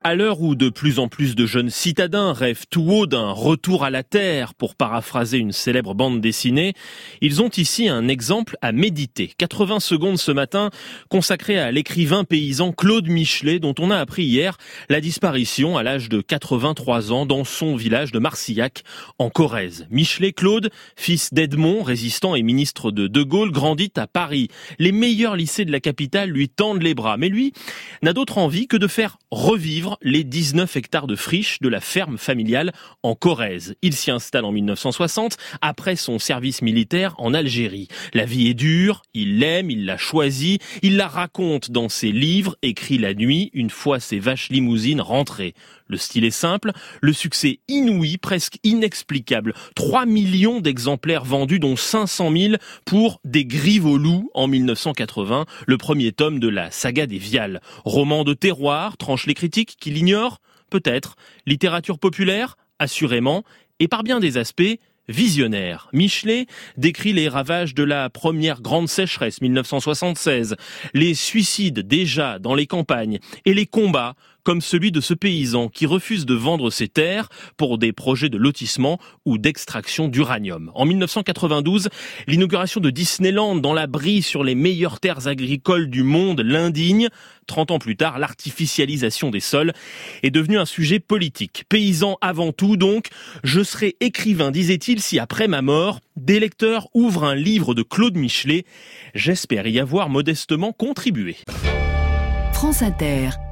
À l'heure où de plus en plus de jeunes citadins rêvent tout haut d'un retour à la terre, pour paraphraser une célèbre bande dessinée, ils ont ici un exemple à méditer. 80 secondes ce matin consacrées à l'écrivain paysan Claude Michelet, dont on a appris hier la disparition à l'âge de 83 ans dans son village de Marcillac, en Corrèze. Michelet Claude, fils d'Edmond, résistant et ministre de Gaulle, grandit à Paris. Les meilleurs lycées de la capitale lui tendent les bras, mais lui n'a d'autre envie que de faire revivre les 19 hectares de friche de la ferme familiale en Corrèze. Il s'y installe en 1960, après son service militaire en Algérie. La vie est dure, il l'aime, il l'a choisie, il la raconte dans ses livres, écrits la nuit, une fois ses vaches limousines rentrées. Le style est simple, le succès inouï, presque inexplicable. 3 millions d'exemplaires vendus, dont 500 000 pour Des Grives au loup en 1980, le premier tome de la saga des Viales. Roman de terroir, tranchent les critiques qui l'ignorent, peut-être. Littérature populaire, assurément, et par bien des aspects, visionnaire. Michelet décrit les ravages de la première grande sécheresse 1976, les suicides déjà dans les campagnes et les combats comme celui de ce paysan qui refuse de vendre ses terres pour des projets de lotissement ou d'extraction d'uranium. En 1992, l'inauguration de Disneyland dans la Brie sur les meilleures terres agricoles du monde l'indigne. 30 ans plus tard, l'artificialisation des sols est devenue un sujet politique. Paysan avant tout donc, je serai écrivain, disait-il, si après ma mort, des lecteurs ouvrent un livre de Claude Michelet. J'espère y avoir modestement contribué. France Inter.